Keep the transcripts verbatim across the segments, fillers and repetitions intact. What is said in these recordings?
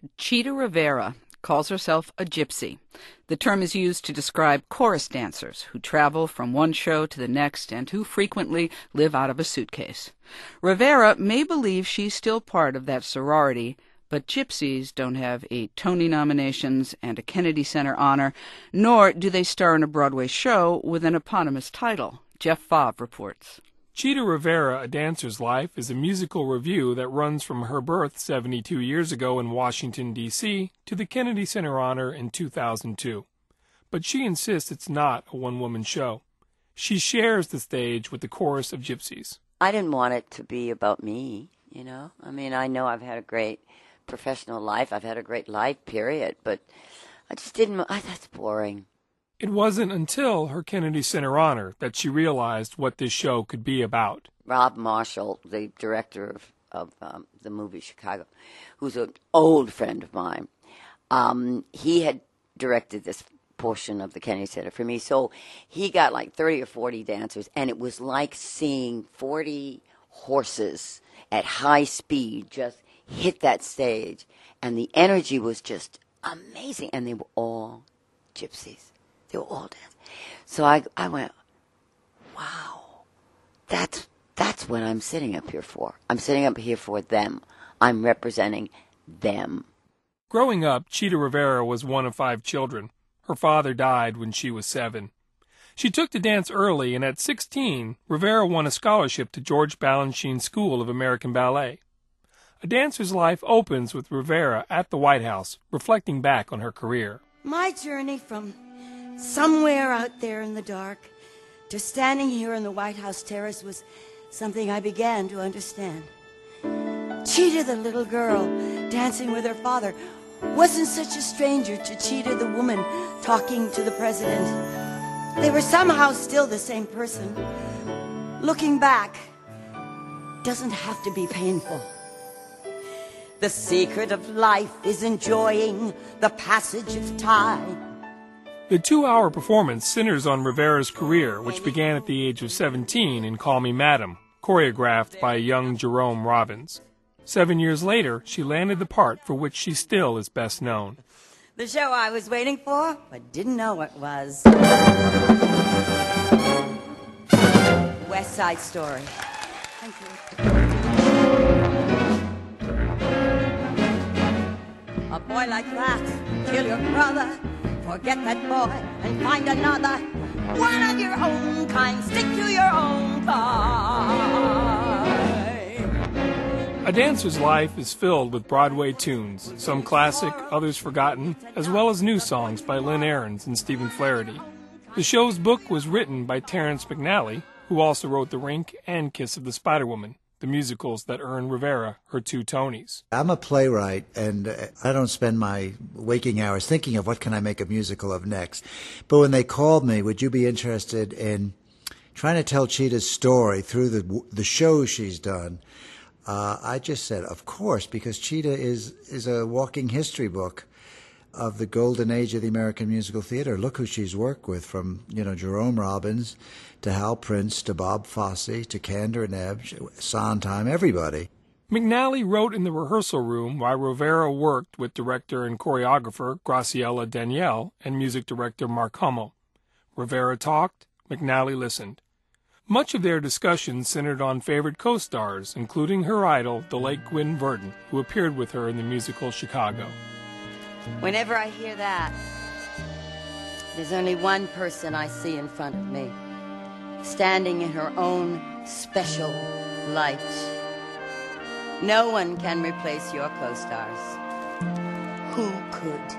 Chita Rivera calls herself a gypsy. The term is used to describe chorus dancers who travel from one show to the next and who frequently live out of a suitcase. Rivera may believe she's still part of that sorority, but gypsies don't have eight Tony nominations and a Kennedy Center honor, nor do they star in a Broadway show with an eponymous title. Jeff Favre reports. Chita Rivera, A Dancer's Life, is a musical revue that runs from her birth seventy-two years ago in Washington, D C to the Kennedy Center honor in two thousand two. But she insists it's not a one-woman show. She shares the stage with the chorus of gypsies. I didn't want it to be about me, you know. I mean, I know I've had a great professional life. I've had a great life, period. But I just didn't, I, that's boring. It wasn't until her Kennedy Center honor that she realized what this show could be about. Rob Marshall, the director of, of um, the movie Chicago, who's an old friend of mine, um, he had directed this portion of the Kennedy Center for me. So he got like thirty or forty dancers, and it was like seeing forty horses at high speed just hit that stage. And the energy was just amazing. And they were all gypsies. They were all dancing. So I, I went, wow, that's, that's what I'm sitting up here for. I'm sitting up here for them. I'm representing them. Growing up, Chita Rivera was one of five children. Her father died when she was seven. She took to dance early, and at sixteen, Rivera won a scholarship to George Balanchine School of American Ballet. A Dancer's Life opens with Rivera at the White House, reflecting back on her career. My journey from somewhere out there in the dark to standing here in the White House terrace was something I began to understand. Chita, the little girl dancing with her father, wasn't such a stranger to Chita, the woman talking to the president. They were somehow still the same person. Looking back doesn't have to be painful. The secret of life is enjoying the passage of time. The two-hour performance centers on Rivera's career, which began at the age of seventeen in Call Me Madam, choreographed by a young Jerome Robbins. Seven years later, she landed the part for which she still is best known. The show I was waiting for, but didn't know it was. West Side Story. Thank you. A boy like that, kill your brother, forget that boy and find another. One of your own kind, stick to your own pie. A Dancer's Life is filled with Broadway tunes, some classic, others forgotten, as well as new songs by Lynn Ahrens and Stephen Flaherty. The show's book was written by Terrence McNally, who also wrote The Rink and Kiss of the Spider-Woman, the musicals that earned Rivera her two Tonys. I'm a playwright, and I don't spend my waking hours thinking of what can I make a musical of next. But when they called me, would you be interested in trying to tell Chita's story through the the shows she's done, uh, I just said, of course, because Chita is, is a walking history book of the golden age of the American musical theater. Look who she's worked with, from, you know, Jerome Robbins to Hal Prince to Bob Fosse to Kander and Ebb, Sondheim, everybody. McNally wrote in the rehearsal room while Rivera worked with director and choreographer Graciela Danielle and music director Mark Hummel. Rivera talked, McNally listened. Much of their discussion centered on favorite co-stars, including her idol, the late Gwen Verdon, who appeared with her in the musical Chicago. Whenever I hear that, there's only one person I see in front of me, standing in her own special light. No one can replace your co-stars. Who could?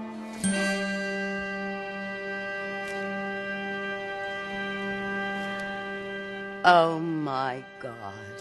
Oh my God.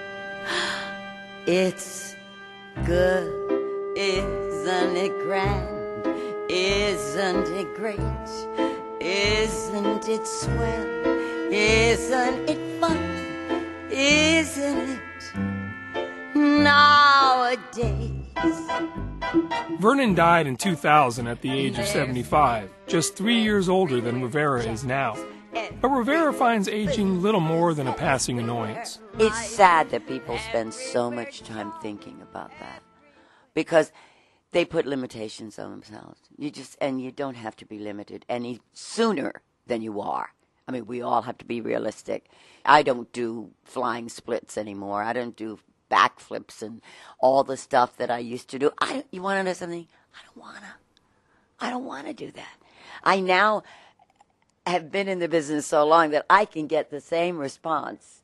It's good, isn't it grand? Isn't it great? Isn't it swell? Isn't it fun? Isn't it nowadays? Vernon died in two thousand at the age of seventy-five, just three years older than Rivera is now. But Rivera finds aging little more than a passing annoyance. It's sad that people spend so much time thinking about that. Because they put limitations on themselves. You just, and you don't have to be limited any sooner than you are. I mean, we all have to be realistic. I don't do flying splits anymore. I don't do backflips and all the stuff that I used to do. I, you want to know something? I don't want to. I don't want to do that. I now have been in the business so long that I can get the same response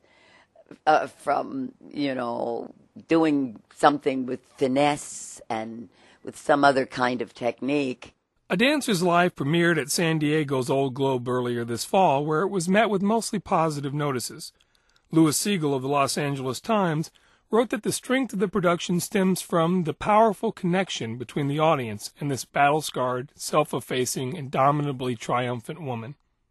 uh, from, you know, doing something with finesse and with some other kind of technique. A Dancer's Life premiered at San Diego's Old Globe earlier this fall, where it was met with mostly positive notices. Louis Siegel of the Los Angeles Times wrote that the strength of the production stems from the powerful connection between the audience and this battle-scarred, self-effacing, indomitably triumphant woman.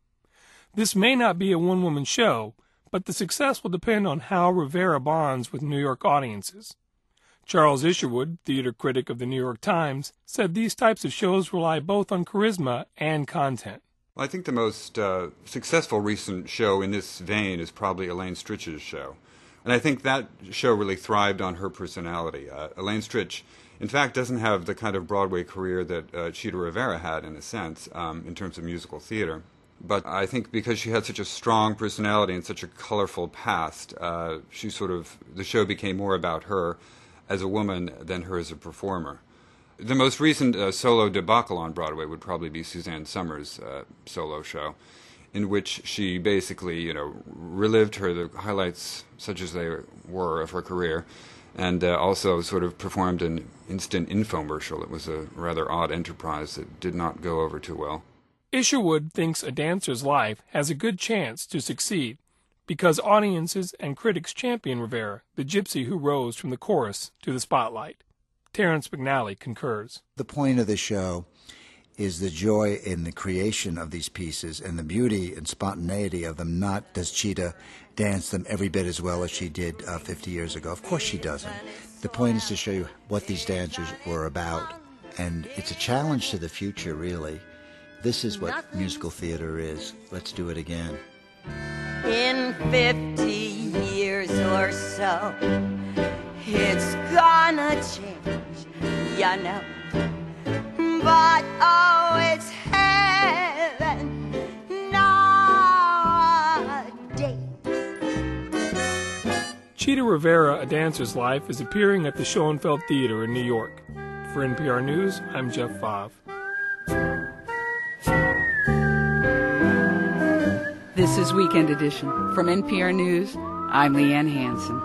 This may not be a one-woman show, but the success will depend on how Rivera bonds with New York audiences. Charles Isherwood, theater critic of the New York Times, said these types of shows rely both on charisma and content. I think the most uh, successful recent show in this vein is probably Elaine Stritch's show. And I think that show really thrived on her personality. Uh, Elaine Stritch, in fact, doesn't have the kind of Broadway career that uh, Chita Rivera had, in a sense, um, in terms of musical theater. But I think because she had such a strong personality and such a colorful past, uh, she sort of, the show became more about her as a woman than her as a performer. The most recent uh, solo debacle on Broadway would probably be Suzanne Summers' uh, solo show, in which she basically, you know, relived her, the highlights such as they were of her career, and uh, also sort of performed an instant infomercial. It was a rather odd enterprise that did not go over too well. Isherwood thinks A Dancer's Life has a good chance to succeed because audiences and critics champion Rivera, the gypsy who rose from the chorus to the spotlight. Terrence McNally concurs. The point of the show is the joy in the creation of these pieces and the beauty and spontaneity of them. Not does Chita dance them every bit as well as she did uh, fifty years ago. Of course she doesn't. The point is to show you what these dancers were about. And it's a challenge to the future, really. This is what musical theater is. Let's do it again. In fifty years or so, it's gonna change, you know. But oh, it's heaven nowadays. Chita Rivera, A Dancer's Life, is appearing at the Schoenfeld Theater in New York. For N P R News, I'm Jeff Fav. This is Weekend Edition. From N P R News, I'm Leanne Hansen.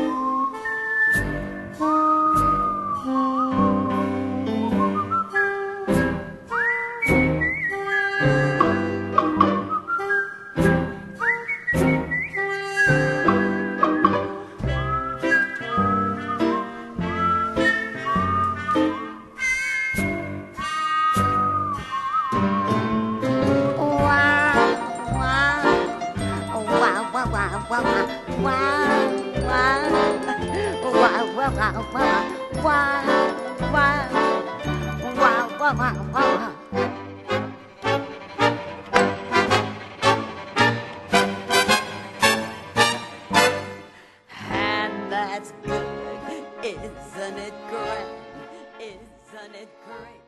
And that's good, isn't it great? Isn't it great?